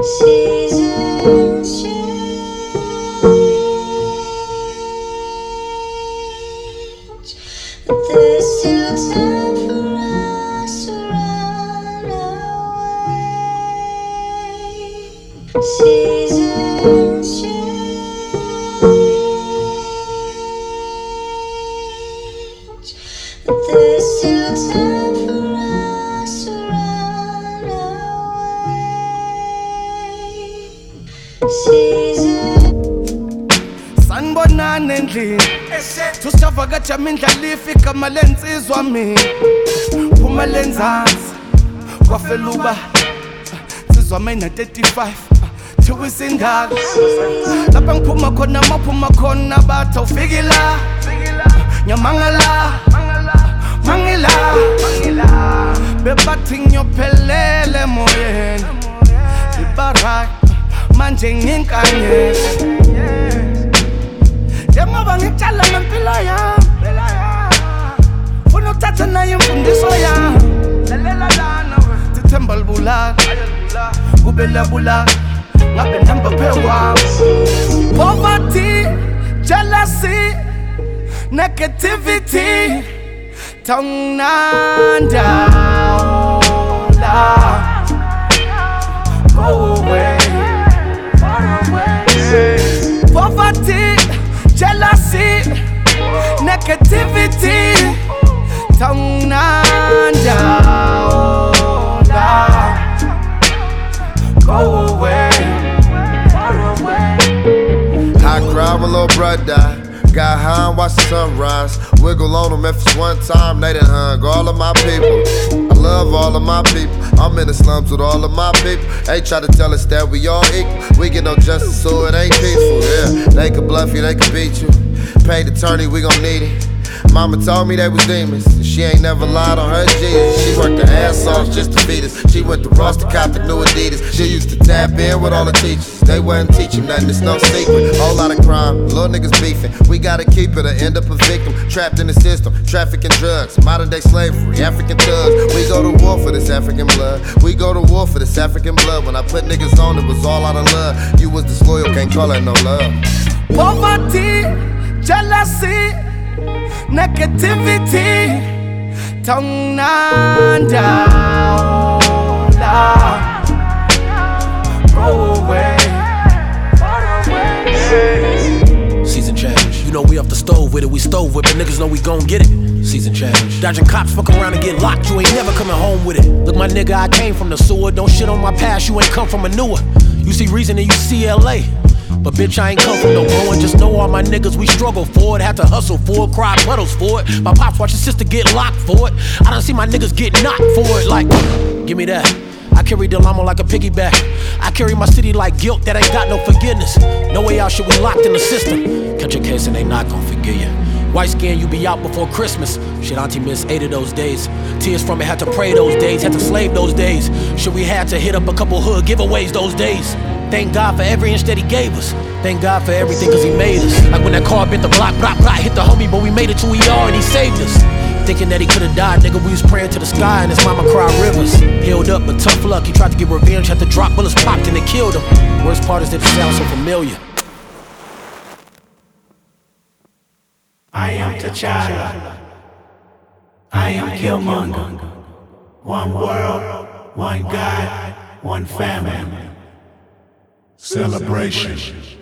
Seasons change, but there's still time for us to run away. Seasons change, but there's still time for us to run away. Sanibonani endlini tusavakatsha mindlala ifika malensizwa mina phuma lenzansi kwafela uba sizwa mina 35 thiwa isindala lapha ngiphuma khona maphuma khona bathi awufiki la nyamangala mangila bebathi ngiyophelele emoyeni ibarai manje nginkanyela njengoba ngitshala ngempilo yami funa ukuthatha nayo imfundiso yami thithemba libulala kube liyabulala ngabe nihamba phekwami poverty, jealousy, negativity tanginanda go away. Poverty, jealousy, negativity tanginanda go away. I cried when little brother died. Got high and watched the sunrise. Wiggle on them if it's one time. They done hung all of my people. I love all of my people. I'm in the slums with all of my people. They try to tell us that we all equal. We get no justice, so it ain't peaceful. Yeah, they can bluff you, they can beat you. Paid attorney, we gon' need it. Mama told me they was demons. She ain't never lied on her Jesus. She worked her ass off just to feed us. She went to Ross to cop the new Adidas. She used to tap in with all the teachers. They wasn't teaching nothing, it's no secret. Whole lot of crime, little niggas beefing. We gotta keep it or end up a victim. Trapped in the system, trafficking drugs, modern day slavery, African thugs. We go to war for this African blood. We go to war for this African blood. When I put niggas on, it was all out of love. You was disloyal, can't call it no love. Poverty, jealousy, negativity tanginanda go away. Season change. You know we off the stove with it, we stove with it. Niggas know we gon' get it. Season change. Dodging cops, fuck around and get locked. You ain't never coming home with it. Look, my nigga, I came from the sewer. Don't shit on my past, you ain't come from a newer. You see reason and you see LA. But bitch, I ain't come from no growing. Just know all my niggas, we struggle for it. Had to hustle for it, cry puddles for it. My pops watch his sister get locked for it. I done see my niggas get knocked for it. Like, give me that. I carry the llama like a piggyback. I carry my city like guilt that ain't got no forgiveness. No way out, shit, we locked in the system. Catch a case and they not gon' forgive you. White skin, you be out before Christmas. Shit, auntie missed 8 of those days. Tears from it, had to pray those days, had to slave those days. Shit, we had to hit up a couple hood giveaways those days. Thank God for every inch that he gave us. Thank God for everything cause he made us. Like when that car bit the block, hit the homie, but we made it to ER and he saved us. Thinking that he could've died, nigga, we was praying to the sky and his mama cried rivers. Healed up, but tough luck, he tried to get revenge, had to drop bullets popped and they killed him. Worst part is that it sounds so familiar. I am T'Challa. I am Killmonger. One world, one God, one family. Celebration.